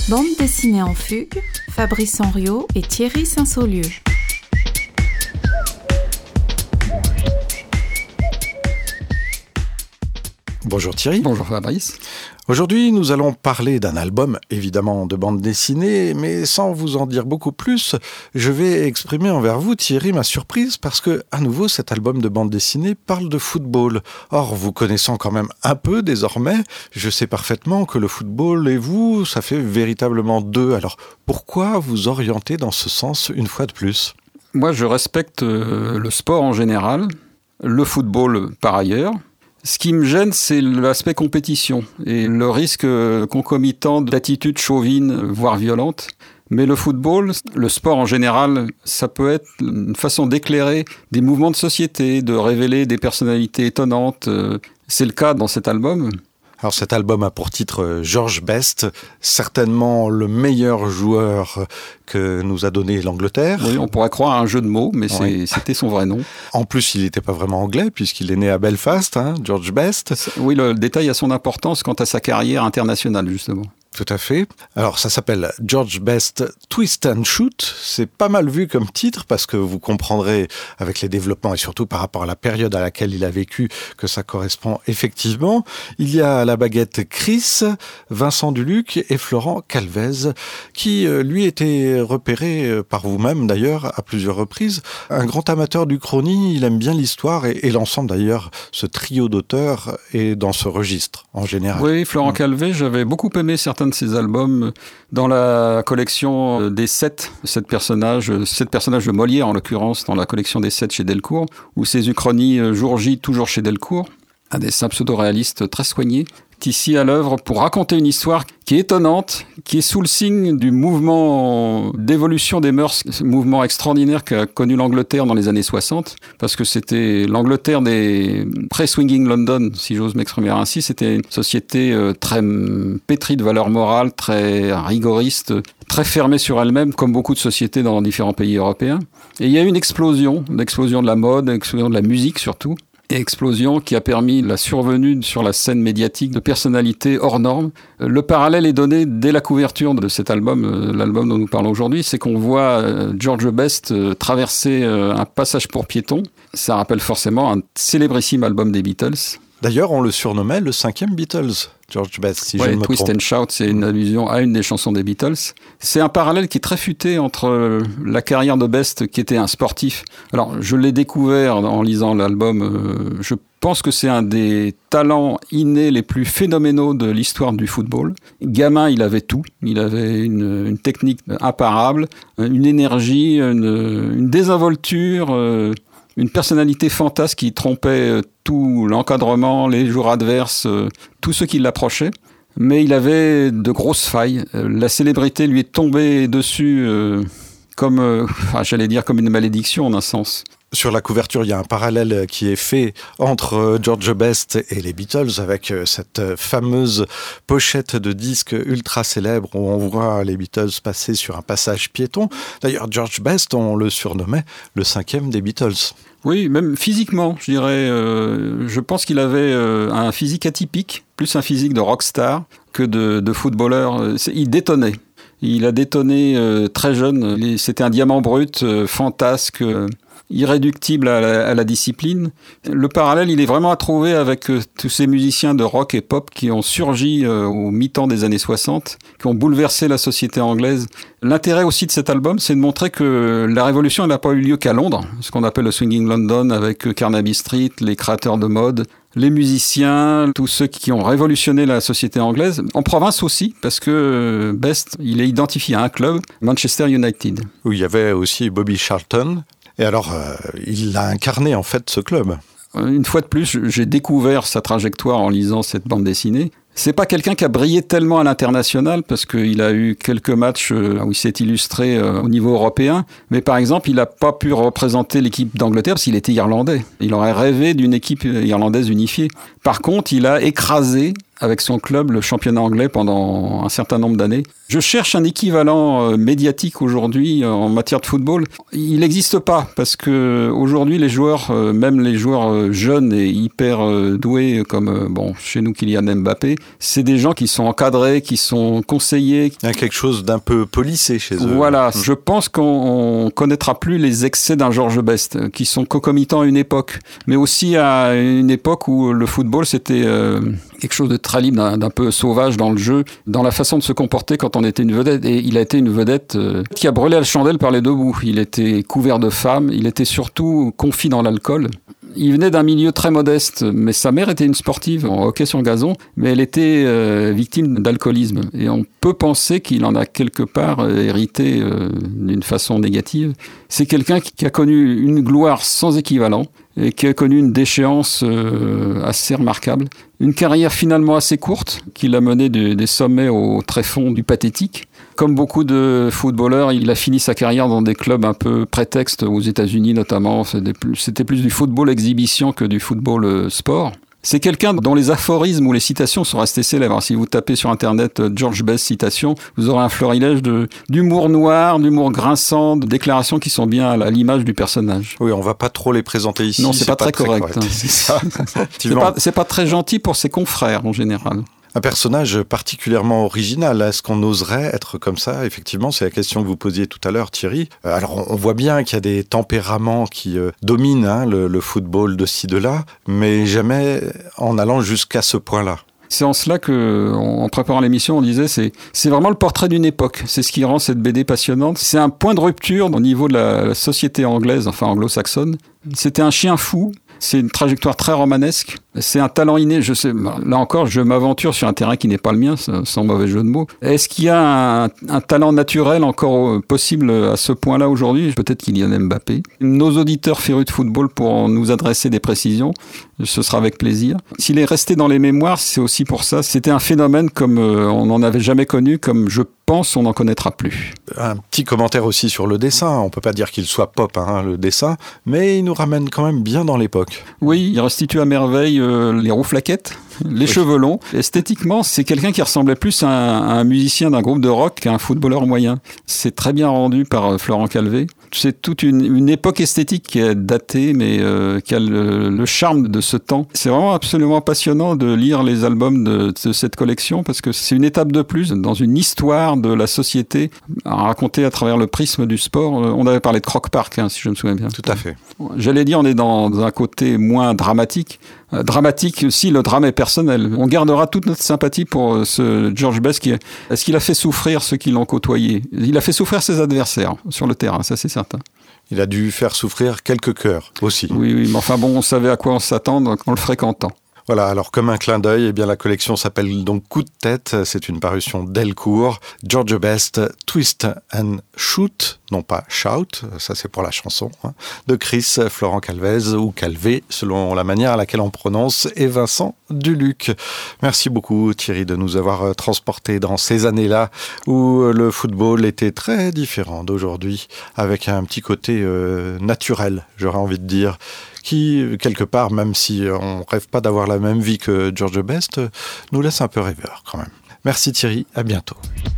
Bande dessinée en fugue, Fabrice Henriot et Thierry Saint-Saulieu. Bonjour Thierry. Bonjour Fabrice. Aujourd'hui, nous allons parler d'un album, évidemment de bande dessinée, mais sans vous en dire beaucoup plus, je vais exprimer envers vous, Thierry, ma surprise, parce que, à nouveau, cet album de bande dessinée parle de football. Or, vous connaissant quand même un peu désormais, je sais parfaitement que le football et vous, ça fait véritablement deux. Alors, pourquoi vous orienter dans ce sens une fois de plus ? Moi, je respecte le sport en général, le football par ailleurs. Ce qui me gêne, c'est l'aspect compétition et le risque concomitant d'attitudes chauvines, voire violentes. Mais le football, le sport en général, ça peut être une façon d'éclairer des mouvements de société, de révéler des personnalités étonnantes. C'est le cas dans cet album. Alors cet album a pour titre George Best, certainement le meilleur joueur que nous a donné l'Angleterre. Oui, on pourrait croire à un jeu de mots, mais c'était son vrai nom. En plus, il n'était pas vraiment anglais, puisqu'il est né à Belfast, George Best. Oui, le détail a son importance quant à sa carrière internationale, justement. Tout à fait. Alors, ça s'appelle George Best Twist and Shoot. C'est pas mal vu comme titre parce que vous comprendrez avec les développements et surtout par rapport à la période à laquelle il a vécu que ça correspond effectivement. Il y a à la baguette Chris, Vincent Duluc et Florent Calvez qui, lui, était repéré par vous-même d'ailleurs à plusieurs reprises. Un grand amateur du chrony, il aime bien l'histoire et l'ensemble d'ailleurs, ce trio d'auteurs est dans ce registre en général. Oui, Florent Calvez, j'avais beaucoup aimé certains de ses albums dans la collection des 7 personnages de Molière en l'occurrence, dans la collection des 7 chez Delcourt, ou ses uchronies Jour J, toujours chez Delcourt, un dessin pseudo-réaliste très soigné, est ici à l'œuvre pour raconter une histoire qui est étonnante, qui est sous le signe du mouvement d'évolution des mœurs, ce mouvement extraordinaire qu'a connu l'Angleterre dans les années 60, parce que c'était l'Angleterre des pré-swinging London, si j'ose m'exprimer ainsi. C'était une société très pétrie de valeurs morales, très rigoriste, très fermée sur elle-même, comme beaucoup de sociétés dans différents pays européens. Et il y a eu une explosion de la mode, une explosion de la musique surtout, et explosion qui a permis la survenue sur la scène médiatique de personnalités hors normes. Le parallèle est donné dès la couverture de cet album, l'album dont nous parlons aujourd'hui, c'est qu'on voit George Best traverser un passage pour piétons. Ça rappelle forcément un célébrissime album des Beatles. D'ailleurs, on le surnommait le 5e Beatles, George Best, si je ne me trompe. Twist and Shout, c'est une allusion à une des chansons des Beatles. C'est un parallèle qui est très futé entre la carrière de Best, qui était un sportif. Alors, je l'ai découvert en lisant l'album. Je pense que c'est un des talents innés les plus phénoménaux de l'histoire du football. Gamin, il avait tout. Il avait une technique imparable, une énergie, une désinvolture, une personnalité fantasque qui trompait tout l'encadrement, les joueurs adverses, tous ceux qui l'approchaient. Mais il avait de grosses failles. La célébrité lui est tombée dessus comme une malédiction en un sens. Sur la couverture, il y a un parallèle qui est fait entre George Best et les Beatles avec cette fameuse pochette de disque ultra célèbre où on voit les Beatles passer sur un passage piéton. D'ailleurs, George Best, on le surnommait le 5e des Beatles. Oui, même physiquement, je dirais. Je pense qu'il avait un physique atypique, plus un physique de rockstar que de footballeur. Il détonnait. Il a détonné très jeune. C'était un diamant brut, fantasque, irréductible à la discipline. Le parallèle, il est vraiment à trouver avec tous ces musiciens de rock et pop qui ont surgi au mi-temps des années 60, qui ont bouleversé la société anglaise. L'intérêt aussi de cet album, c'est de montrer que la révolution n'a pas eu lieu qu'à Londres, ce qu'on appelle le Swinging London avec Carnaby Street, les créateurs de mode, les musiciens, tous ceux qui ont révolutionné la société anglaise, en province aussi, parce que Best, il est identifié à un club, Manchester United. Où il y avait aussi Bobby Charlton. Et alors, il a incarné en fait ce club. Une fois de plus, j'ai découvert sa trajectoire en lisant cette bande dessinée. C'est pas quelqu'un qui a brillé tellement à l'international parce qu'il a eu quelques matchs où il s'est illustré au niveau européen. Mais par exemple, il n'a pas pu représenter l'équipe d'Angleterre parce qu'il était irlandais. Il aurait rêvé d'une équipe irlandaise unifiée. Par contre, il a écrasé avec son club le championnat anglais pendant un certain nombre d'années. Je cherche un équivalent médiatique aujourd'hui en matière de football. Il n'existe pas parce que aujourd'hui les joueurs, même les joueurs jeunes et hyper doués comme chez nous Kylian Mbappé, c'est des gens qui sont encadrés, qui sont conseillés. Il y a quelque chose d'un peu policé chez eux. Voilà, je pense qu'on connaîtra plus les excès d'un George Best qui sont concomitants à une époque, mais aussi à une époque où le football c'était quelque chose de très libre, d'un peu sauvage dans le jeu, dans la façon de se comporter quand on était une vedette. Et il a été une vedette qui a brûlé la chandelle par les deux bouts. Il était couvert de femmes, il était surtout confit dans l'alcool. Il venait d'un milieu très modeste, mais sa mère était une sportive en hockey sur gazon, mais elle était victime d'alcoolisme. Et on peut penser qu'il en a quelque part hérité d'une façon négative. C'est quelqu'un qui a connu une gloire sans équivalent et qui a connu une déchéance assez remarquable. Une carrière finalement assez courte, qui l'a mené des sommets au tréfonds du pathétique. Comme beaucoup de footballeurs, il a fini sa carrière dans des clubs un peu prétextes, aux États-Unis notamment. C'était plus du football exhibition que du football sport. C'est quelqu'un dont les aphorismes ou les citations sont restés célèbres. Alors, si vous tapez sur Internet George Best citation, vous aurez un florilège d'humour noir, d'humour grinçant, de déclarations qui sont bien à l'image du personnage. Oui, on va pas trop les présenter ici. Non, c'est pas très correct. C'est ça. C'est pas très gentil pour ses confrères en général. Un personnage particulièrement original. Est-ce qu'on oserait être comme ça ? Effectivement, c'est la question que vous posiez tout à l'heure, Thierry. Alors, on voit bien qu'il y a des tempéraments qui dominent le football de ci, de là, mais jamais en allant jusqu'à ce point-là. C'est en cela que, en préparant l'émission, on disait c'est vraiment le portrait d'une époque. C'est ce qui rend cette BD passionnante. C'est un point de rupture au niveau de la société anglaise, enfin anglo-saxonne. C'était un chien fou. C'est une trajectoire très romanesque. C'est un talent inné. Je sais, là encore, je m'aventure sur un terrain qui n'est pas le mien, sans mauvais jeu de mots. Est-ce qu'il y a un talent naturel encore possible à ce point-là aujourd'hui ? Peut-être Kylian Mbappé. Nos auditeurs férus de football pourront nous adresser des précisions. Ce sera avec plaisir. S'il est resté dans les mémoires, c'est aussi pour ça. C'était un phénomène comme on n'en avait jamais connu, comme je pense on n'en connaîtra plus. Un petit commentaire aussi sur le dessin. On peut pas dire qu'il soit pop, le dessin, mais il nous ramène quand même bien dans l'époque. Oui, il restitue à merveille les rouflaquettes, les cheveux longs. Esthétiquement, c'est quelqu'un qui ressemblait plus à un musicien d'un groupe de rock qu'à un footballeur moyen. C'est très bien rendu par Florent Calvé. C'est toute une époque esthétique qui est datée, mais qui a le charme de ce temps. C'est vraiment absolument passionnant de lire les albums de cette collection, parce que c'est une étape de plus dans une histoire de la société racontée à travers le prisme du sport. On avait parlé de Croc Park, si je me souviens bien. Tout à fait. J'allais dire, on est dans un côté moins dramatique. Dramatique aussi, le drame est personnel. On gardera toute notre sympathie pour ce George Best est-ce qu'il a fait souffrir ceux qui l'ont côtoyé ? Il a fait souffrir ses adversaires sur le terrain, ça c'est certain. Il a dû faire souffrir quelques cœurs aussi. Oui, mais enfin bon, on savait à quoi on s'attendre en le fréquentant. Voilà, alors comme un clin d'œil, la collection s'appelle donc Coup de tête. C'est une parution Delcourt. George Best, Twist and Shoot, non pas Shout, ça c'est pour la chanson, de Chris Florent Calvez ou Calvé, selon la manière à laquelle on prononce, et Vincent Duluc. Merci beaucoup Thierry de nous avoir transportés dans ces années-là où le football était très différent d'aujourd'hui, avec un petit côté naturel, j'aurais envie de dire, qui, quelque part, même si on rêve pas d'avoir la même vie que George Best, nous laisse un peu rêveur quand même. Merci Thierry, à bientôt.